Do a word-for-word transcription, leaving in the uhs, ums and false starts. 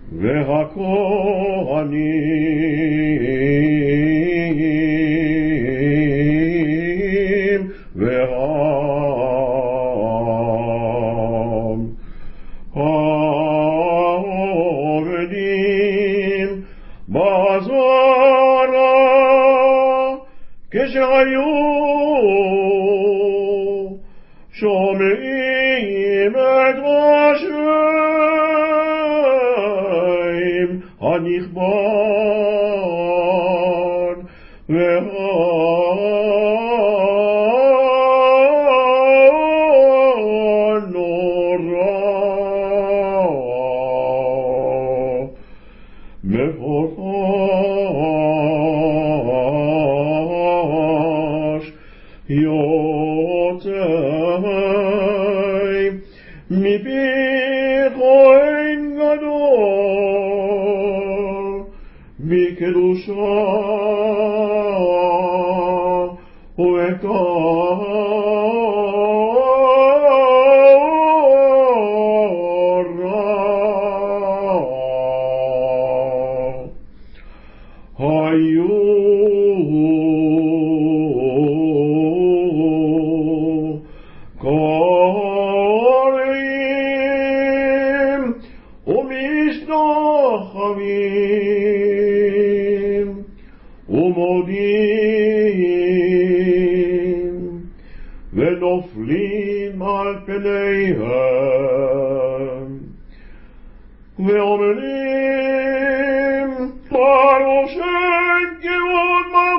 והכהנים והעם העובדים בזרה כשהיו שומעים את השם הנכבד והנורא מפורש יוצא מפי כהן גדול בקדושה וטהרה היו קוראים ומשתחווים ומודים ונופלים על פניהם ואומרים ברוך שם כבוד